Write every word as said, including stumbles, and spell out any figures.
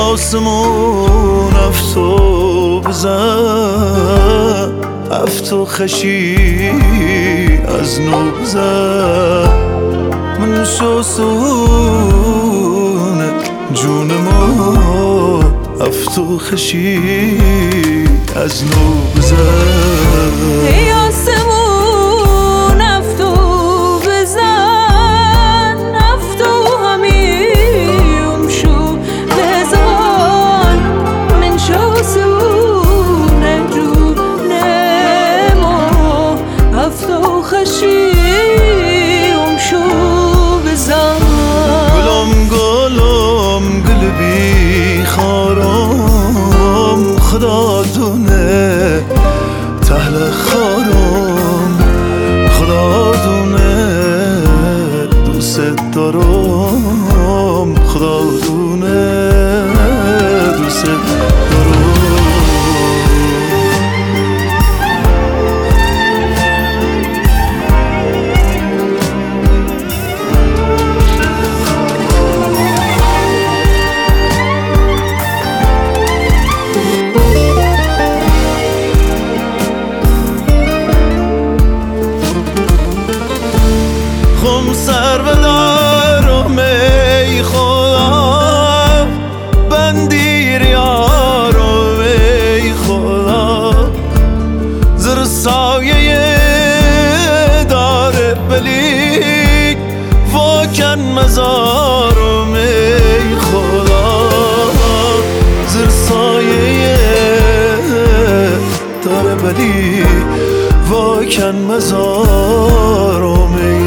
آسمون افتو بزن افتو خشی از نو بزن من شوسون جون ما افتو خشی از نو بزن ای آسمون افتو بزن افتو همیم شو بزن من شوسون جون ما افتو خشی شو بزن گلم گلم گل بی خارم خدا دونه تهل خارم خدا دونه دوست دارم خدا دونه دوست دارم خم سر به دارم ای خدا بندیر یارم ای خدا زر سایه داره بلیک واکن مزارم ای خدا زر سایه داره بلیک واکن مزارم ای